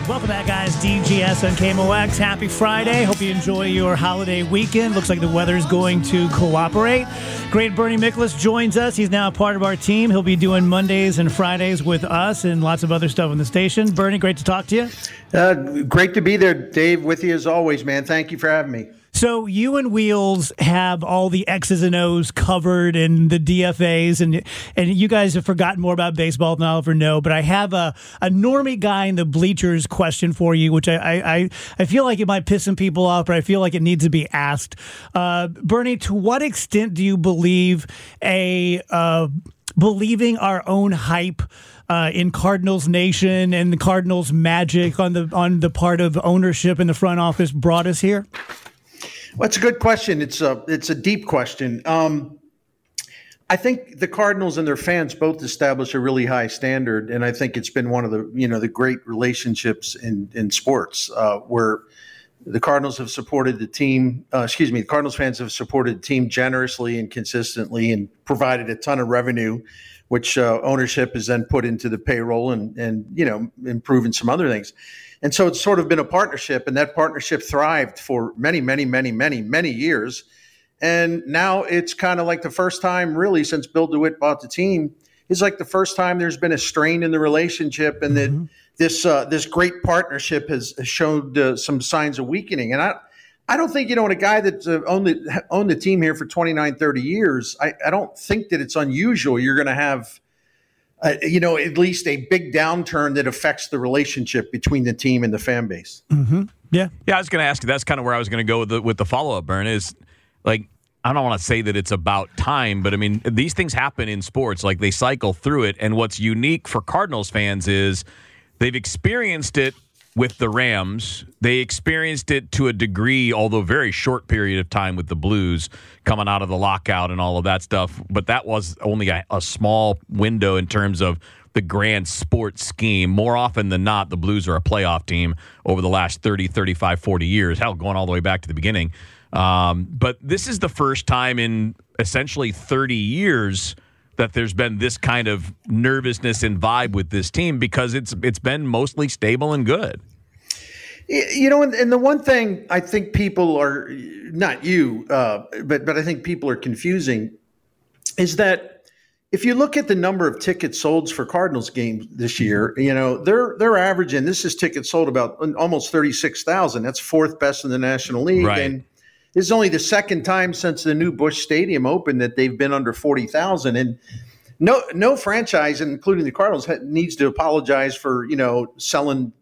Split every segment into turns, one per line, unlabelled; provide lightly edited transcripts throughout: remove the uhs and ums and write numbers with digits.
Welcome back, guys. DGS on KMOX. Happy Friday. Hope you enjoy your holiday weekend. Looks like the weather's going to cooperate. Great Bernie Miklasz joins us. He's now a part of our team. He'll be doing Mondays and Fridays with us and lots of other stuff on the station. Bernie, great to talk to you.
Great to be there, Dave, with you as always, man. Thank you for having me.
So you and Wheels have all the X's and O's covered and the DFAs, and you guys have forgotten more about baseball than I'll ever know. But I have a normie guy in the bleachers question for you, which I feel like it might piss some people off, but I feel like it needs to be asked. Bernie, to what extent do you believe believing our own hype in Cardinals Nation and the Cardinals magic on the part of ownership in the front office brought us here?
Well, it's a good question. It's a deep question. I think the Cardinals and their fans both establish a really high standard, and I think it's been one of the great relationships in sports where the Cardinals have supported the team. The Cardinals fans have supported the team generously and consistently, and provided a ton of revenue, which ownership has then put into the payroll and improving some other things. And so it's sort of been a partnership, and that partnership thrived for many, many, many, many, many years. And now it's kind of like the first time really since Bill DeWitt bought the team, it's like the first time there's been a strain in the relationship, and that this great partnership has showed some signs of weakening. And I don't think, when a guy that's owned the team here for 29, 30 years, I don't think that it's unusual you're going to have at least a big downturn that affects the relationship between the team and the fan base.
Mm-hmm. Yeah.
I was going to ask you. That's kind of where I was going to go with the follow-up, Bern, is like, I don't want to say that it's about time, but I mean, these things happen in sports. Like, they cycle through it. And what's unique for Cardinals fans is they've experienced it with the Rams. They experienced it to a degree, although very short period of time, with the Blues coming out of the lockout and all of that stuff. But that was only a small window in terms of the grand sports scheme. More often than not, the Blues are a playoff team over the last 30, 35, 40 years, hell, going all the way back to the beginning. But this is the first time in essentially 30 years that there's been this kind of nervousness and vibe with this team, because it's been mostly stable and good.
And the one thing I think people are, not you, but I think people are confusing, is that if you look at the number of tickets sold for Cardinals games this year, they're averaging, this is tickets sold about almost 36,000. That's fourth best in the National League.
Right.
And this is only the second time since the new Busch Stadium opened that they've been under 40,000. And no franchise, including the Cardinals, needs to apologize for, selling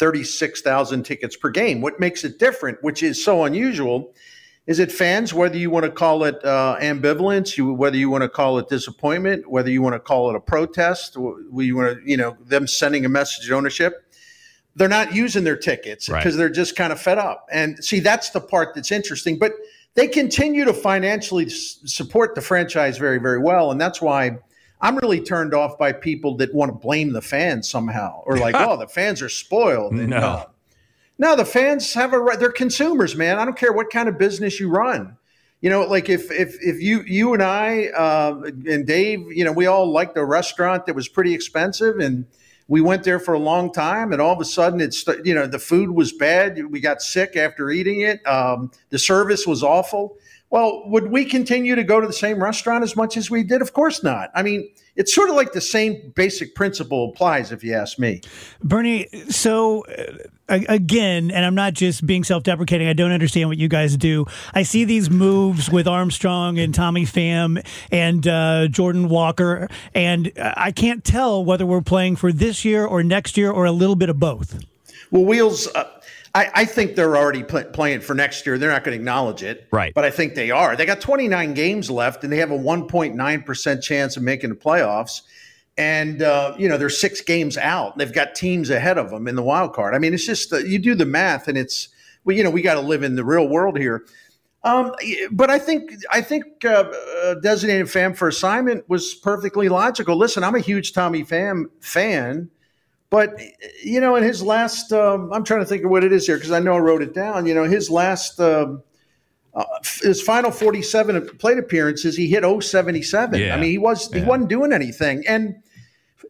36,000 tickets per game. What makes it different, which is so unusual, is that fans, whether you want to call it ambivalence, whether you want to call it disappointment, whether you want to call it a protest, whether you want to, them sending a message to ownership, they're not using their tickets because they're just kind of fed up. And see, that's the part that's interesting. But they continue to financially support the franchise very, very well. And that's why I'm really turned off by people that want to blame the fans somehow, or like, oh, the fans are spoiled. And, no, the fans have a right. They're consumers, man. I don't care what kind of business you run. Like if you and I and Dave, we all liked a restaurant that was pretty expensive, and we went there for a long time, and all of a sudden the food was bad. We got sick after eating it. The service was awful. Well, would we continue to go to the same restaurant as much as we did? Of course not. I mean, it's sort of like the same basic principle applies, if you ask me.
Bernie, so again, and I'm not just being self-deprecating, I don't understand what you guys do. I see these moves with Armstrong and Tommy Pham and Jordan Walker, and I can't tell whether we're playing for this year or next year or a little bit of both.
Well, Wheels, I think they're already playing for next year. They're not going to acknowledge it.
Right.
But I think they are. They got 29 games left, and they have a 1.9% chance of making the playoffs. And, they're 6 games out. They've got teams ahead of them in the wild card. I mean, it's just you do the math, and it's, we got to live in the real world here. But I think designated Pham for assignment was perfectly logical. Listen, I'm a huge Tommy Pham fan. But, in his last, I'm trying to think of what it is here because I know I wrote it down. His last, his final 47 plate appearances, he hit .077.
Yeah.
I mean, he wasn't doing anything. And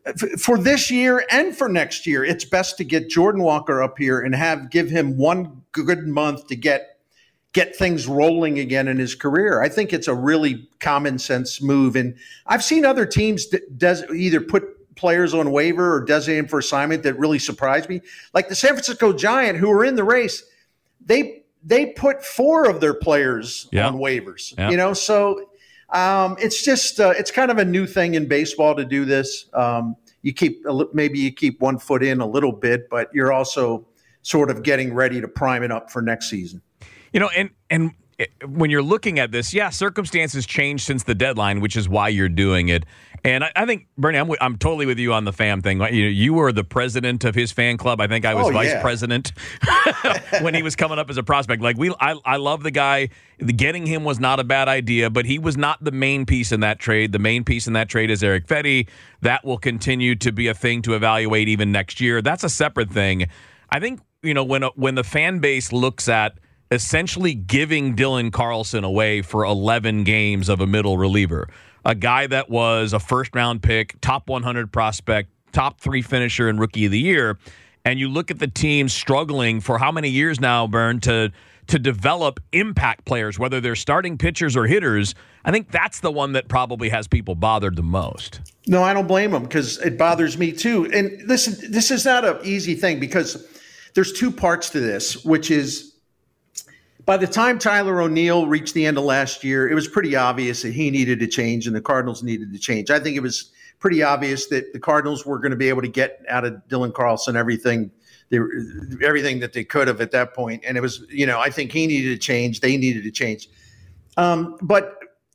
for this year and for next year, it's best to get Jordan Walker up here and give him one good month to get things rolling again in his career. I think it's a really common sense move. And I've seen other teams either put players on waiver or designate him for assignment that really surprised me. Like the San Francisco Giant, who were in the race, they put 4 of their players on waivers.
Yeah.
So it's just it's kind of a new thing in baseball to do this. You keep one foot in a little bit, but you're also sort of getting ready to prime it up for next season.
And when you're looking at this, circumstances change since the deadline, which is why you're doing it. And I think, Bernie, I'm totally with you on the fam thing. You were the president of his fan club. I think I was vice president when he was coming up as a prospect. I love the guy. Getting him was not a bad idea, but he was not the main piece in that trade. The main piece in that trade is Erick Fedde. That will continue to be a thing to evaluate even next year. That's a separate thing. I think, when the fan base looks at essentially giving Dylan Carlson away for 11 games of a middle reliever, a guy that was a first-round pick, top 100 prospect, top 3 finisher and rookie of the year, and you look at the team struggling for how many years now, Bern, to develop impact players, whether they're starting pitchers or hitters, I think that's the one that probably has people bothered the most.
No, I don't blame them because it bothers me too. And listen, this is not an easy thing because there's 2 parts to this, which is, by the time Tyler O'Neill reached the end of last year, it was pretty obvious that he needed to change and the Cardinals needed to change. I think it was pretty obvious that the Cardinals were going to be able to get out of Dylan Carlson everything that they could have at that point. And it was, I think he needed to change. They needed to change. But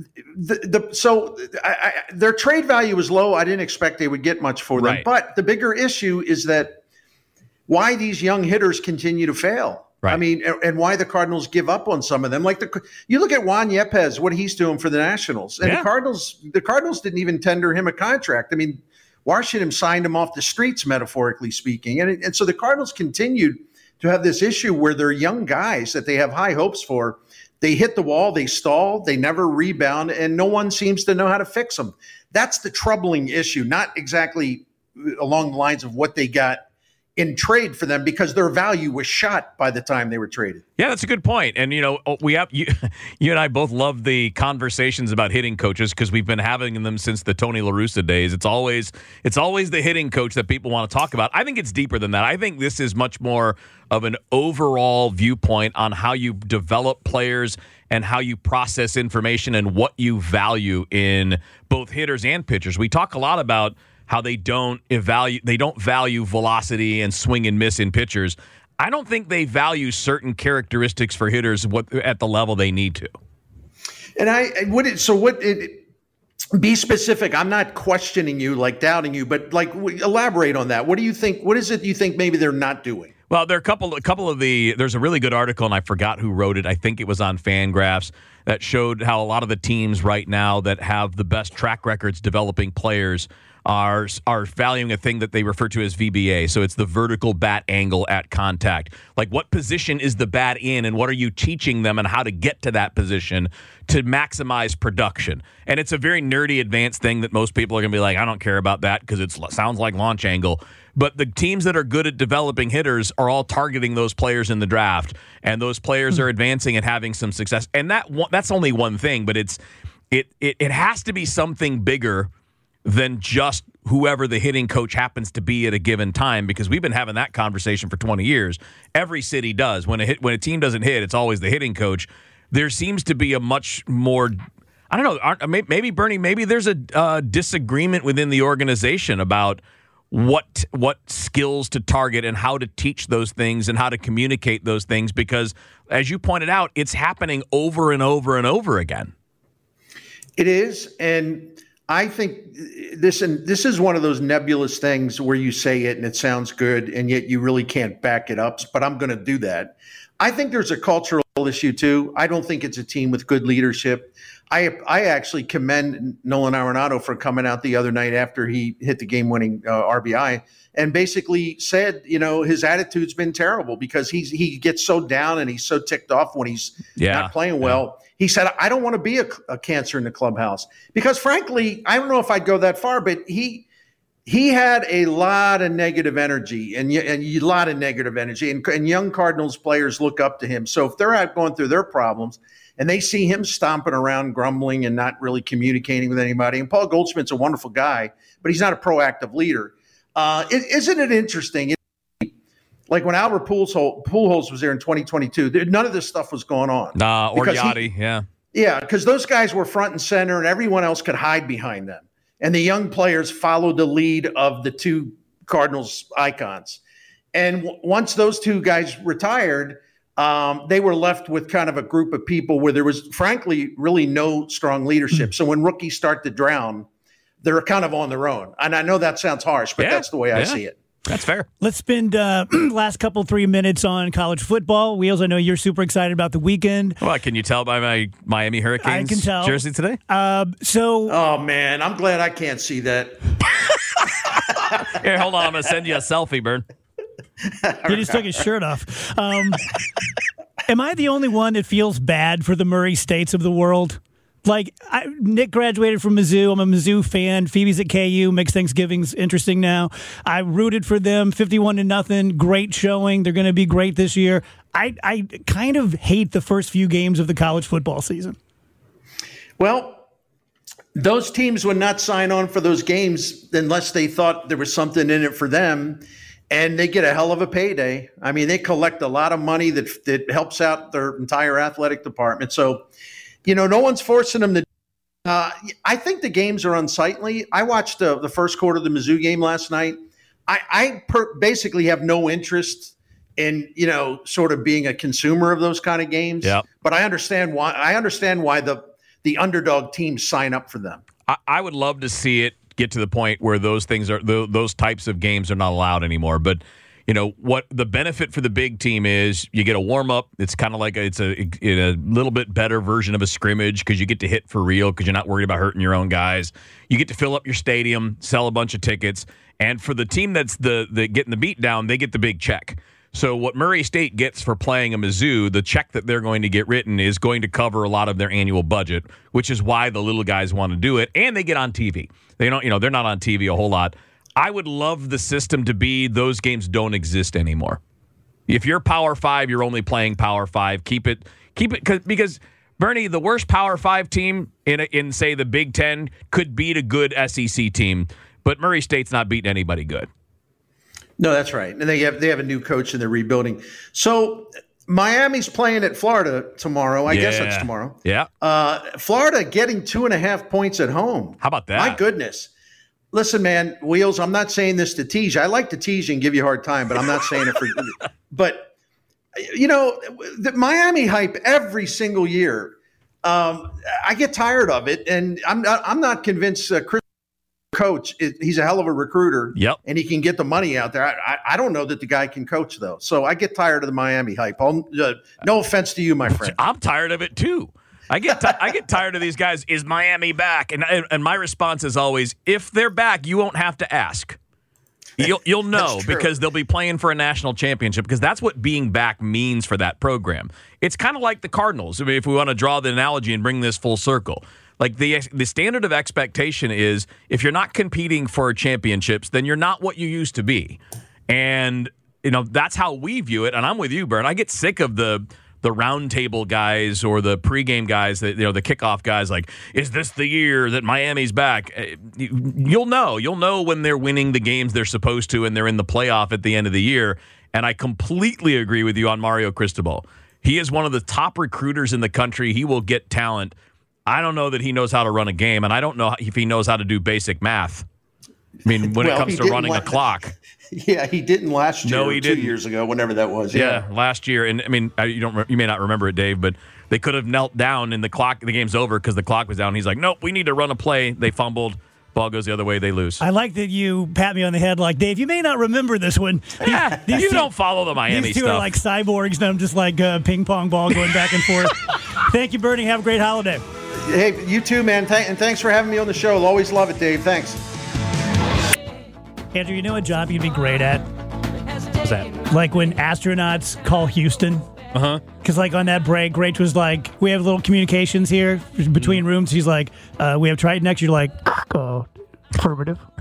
their trade value was low. I didn't expect they would get much for them.
Right.
But the bigger issue is that why these young hitters continue to fail.
Right.
I mean, and why the Cardinals give up on some of them. Like you look at Juan Yepes, what he's doing for the Nationals, and the Cardinals didn't even tender him a contract. I mean, Washington signed him off the streets, metaphorically speaking, and so the Cardinals continued to have this issue where they're young guys that they have high hopes for. They hit the wall, they stall, they never rebound, and no one seems to know how to fix them. That's the troubling issue, not exactly along the lines of what they got in trade for them, because their value was shot by the time they were traded.
Yeah, that's a good point. And, we have you and I both love the conversations about hitting coaches because we've been having them since the Tony La Russa days. It's always the hitting coach that people want to talk about. I think it's deeper than that. I think this is much more of an overall viewpoint on how you develop players and how you process information and what you value in both hitters and pitchers. We talk a lot about how they don't value velocity and swing and miss in pitchers. I don't think they value certain characteristics for hitters at the level they need to.
And be specific. I'm not questioning you, like doubting you, but elaborate on that. What do you think? What is it you think maybe they're not doing?
Well, there are a couple of there's a really good article, and I forgot who wrote it. I think it was on Fangraphs, that showed how a lot of the teams right now that have the best track records developing players are valuing a thing that they refer to as VBA. So it's the vertical bat angle at contact. Like, what position is the bat in, and what are you teaching them and how to get to that position to maximize production? And it's a very nerdy, advanced thing that most people are going to be like, I don't care about that because it sounds like launch angle. But the teams that are good at developing hitters are all targeting those players in the draft, and those players are advancing and having some success. And that's only one thing, but it has to be something bigger than just whoever the hitting coach happens to be at a given time, because we've been having that conversation for 20 years. Every city does. When a team doesn't hit, it's always the hitting coach. There seems to be a much more, I don't know, maybe Bernie, maybe there's a disagreement within the organization about what skills to target and how to teach those things and how to communicate those things, because as you pointed out, it's happening over and over and over again.
It is, and I think this is one of those nebulous things where you say it and it sounds good and yet you really can't back it up, but I'm going to do that. I think there's a cultural issue too. I don't think it's a team with good leadership. I actually commend Nolan Arenado for coming out the other night after he hit the game-winning RBI and basically said, his attitude's been terrible because he gets so down and he's so ticked off when he's not playing well. He said, I don't want to be a cancer in the clubhouse, because frankly, I don't know if I'd go that far, but he he had a lot of negative energy and a lot of negative energy, and young Cardinals players look up to him. So if they're out going through their problems and they see him stomping around, grumbling and not really communicating with anybody, and Paul Goldschmidt's a wonderful guy, but he's not a proactive leader. Isn't it interesting? Like when Albert Pujols was there in 2022, none of this stuff was going on.
Or Yachty, yeah.
Yeah, because those guys were front and center and everyone else could hide behind them. And the young players followed the lead of the two Cardinals icons. And once those two guys retired, they were left with kind of a group of people where there was, frankly, really no strong leadership. So when rookies start to drown, they're kind of on their own. And I know that sounds harsh, but that's the way I see it.
That's fair.
Let's spend last 3 minutes on college football. Wheels, I know you're super excited about the weekend.
Well, can you tell by my Miami Hurricanes
I can tell.
jersey today?
Oh, man, I'm glad I can't see that.
Here, hold on. I'm going to send you a selfie, Bern.
He just took his shirt off. Am I the only one that feels bad for the Murray States of the world? Like, Nick graduated from Mizzou. I'm a Mizzou fan. Phoebe's at KU. Makes Thanksgiving's interesting now. I rooted for them 51-0. Great showing. They're going to be great this year. I kind of hate the first few games of the college football season.
Well, those teams would not sign on for those games unless they thought there was something in it for them. And they get a hell of a payday. I mean, they collect a lot of money that helps out their entire athletic department. So, no one's forcing them to. I think the games are unsightly. I watched the first quarter of the Mizzou game last night. I basically have no interest in sort of being a consumer of those kind of games.
Yep.
But I understand why. The underdog teams sign up for them.
I would love to see it get to the point where those types of games are not allowed anymore. But what the benefit for the big team is, you get a warm up. It's kind of like it's a little bit better version of a scrimmage because you get to hit for real because you're not worried about hurting your own guys. You get to fill up your stadium, sell a bunch of tickets, and for the team that's the getting the beat down, they get the big check. So what Murray State gets for playing a Mizzou, the check that they're going to get written is going to cover a lot of their annual budget, which is why the little guys want to do it, and they get on TV. They don't, they're not on TV a whole lot. I would love the system to be those games don't exist anymore. If you're Power 5, you're only playing Power 5. Keep it because Bernie, the worst Power 5 team in say the Big Ten could beat a good SEC team, but Murray State's not beating anybody good.
No, that's right. And they have a new coach and they're rebuilding. So Miami's playing at Florida tomorrow. I guess that's tomorrow.
Yeah.
Florida getting 2.5 points at home.
How about that?
My goodness. Listen, man, Wheels, I'm not saying this to tease you. I like to tease you and give you a hard time, but I'm not saying it for – but, the Miami hype every single year, I get tired of it, and I'm not convinced Chris coach, he's a hell of a recruiter, and he can get the money out there. I don't know that the guy can coach, though. So I get tired of the Miami hype. No offense to you, my friend.
I'm tired of it, too. I get tired of these guys. Is Miami back? And my response is always, if they're back, you won't have to ask. You'll know because they'll be playing for a national championship because that's what being back means for that program. It's kind of like the Cardinals. I mean, if we want to draw the analogy and bring this full circle. Like the standard of expectation is if you're not competing for championships, then you're not what you used to be. And, that's how we view it. And I'm with you, Bern. I get sick of the roundtable guys or the pregame guys that the kickoff guys like, is this the year that Miami's back? You'll know when they're winning the games they're supposed to and they're in the playoff at the end of the year. And I completely agree with you on Mario Cristobal. He is one of the top recruiters in the country. He will get talent. I don't know that he knows how to run a game, and I don't know if he knows how to do basic math. I mean, when it comes to running a clock.
Yeah, he didn't last year.
No, he didn't.
2 years ago, whenever that was.
Yeah, last year. And I mean, you may not remember it, Dave, but they could have knelt down and the game's over because the clock was down. He's like, nope, we need to run a play. They fumbled. Ball goes the other way. They lose.
I like that you pat me on the head like, Dave, you may not remember this one.
You don't follow the Miami
these two
stuff.
are like cyborgs, and I'm just like a ping pong ball going back and forth. Thank you, Bernie. Have a great holiday.
Hey, you too, man. And thanks for having me on the show. I'll always love it, Dave. Thanks.
Andrew, you know what job you'd be great at?
What's that?
Like when astronauts call Houston.
Uh-huh.
Because like on that break, Rach was like, we have little communications here between rooms. He's like, we have Triton next. You're like, affirmative.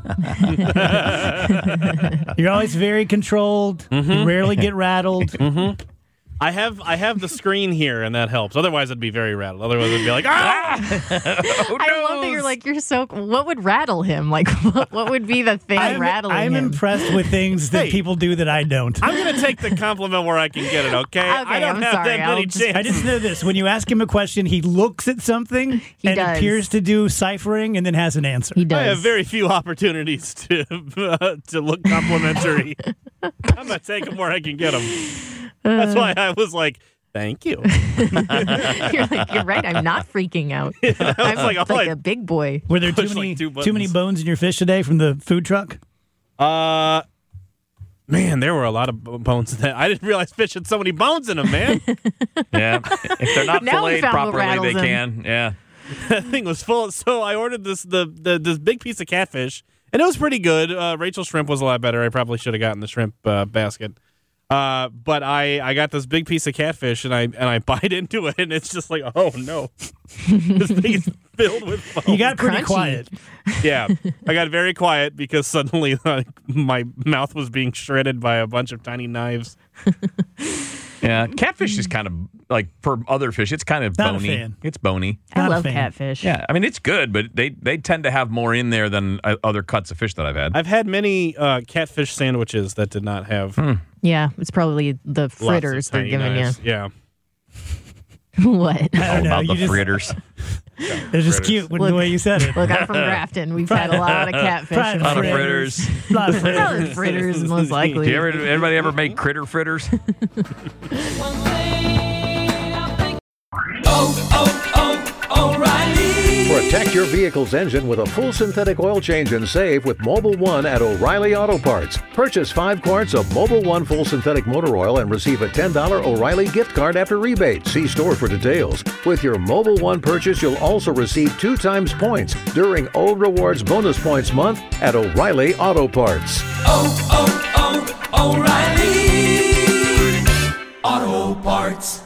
You're always very controlled. You rarely get rattled.
I have the screen here, and that helps. Otherwise, I'd be very rattled. Otherwise, I'd be like, ah!
I love that you're so. What would rattle him? Like, what would be the thing rattling him?
I'm impressed with things that people do that I don't.
I'm going to take the compliment where I can get it, okay? I don't have
sorry.
that many chances.
I just know this. When you ask him a question, he looks at something and
does.
appears to do ciphering and then has an answer.
He does.
I have very few opportunities to look complimentary. I'm going to take them where I can get them. That's why I was like, thank you.
You're right. I'm not freaking out. I'm like a big boy.
Were there too many bones in your fish today from the food truck?
Man, there were a lot of bones in that. I didn't realize fish had so many bones in them, man.
Yeah. If they're not
Now we
filleted
found what
properly, they
rattles
can. Yeah.
That thing was full. So I ordered this big piece of catfish, and it was pretty good. Rachel's shrimp was a lot better. I probably should have gotten the shrimp basket. But I got this big piece of catfish, and I bite into it, and it's just like, oh no, this thing is filled with foam.
You got pretty
Crunchy.
quiet.
Yeah, I got very quiet because suddenly my mouth was being shredded by a bunch of tiny knives.
Yeah. Catfish is kind of like, for other fish, it's kind of
Not a
bony.
fan.
It's bony.
I
Not a
love
fan.
catfish.
Yeah. I mean, it's good, but they tend to have more in there than other cuts of fish that I've had.
I've had many catfish sandwiches that did not have
Yeah, it's probably the
lots of
fritters they're
tiny
giving
knives. Yeah.
you. What?
I don't
All
know.
about
You
the
just,
fritters.
it's just cute with the way you said it.
Look, I'm from Grafton. We've had a lot of catfish.
Probably
and
A lot of
fritters.
fritters.
A lot of fritters.
Probably fritters, most likely.
Do anybody ever make critter fritters?
Protect your vehicle's engine with a full synthetic oil change and save with Mobile One at O'Reilly Auto Parts. Purchase 5 quarts of Mobile One full synthetic motor oil and receive a $10 O'Reilly gift card after rebate. See store for details. With your Mobile One purchase, you'll also receive 2 times points during O Rewards Bonus Points Month at O'Reilly Auto Parts.
O'Reilly Auto Parts.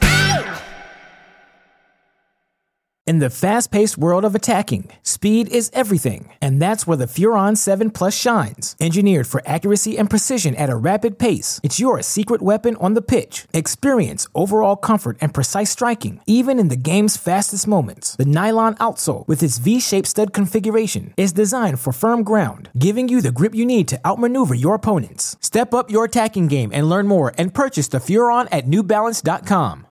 In the fast-paced world of attacking, speed is everything, and that's where the Furon 7 Plus shines. Engineered for accuracy and precision at a rapid pace, it's your secret weapon on the pitch. Experience overall comfort and precise striking, even in the game's fastest moments. The nylon outsole, with its V-shaped stud configuration, is designed for firm ground, giving you the grip you need to outmaneuver your opponents. Step up your attacking game and learn more and purchase the Furon at NewBalance.com.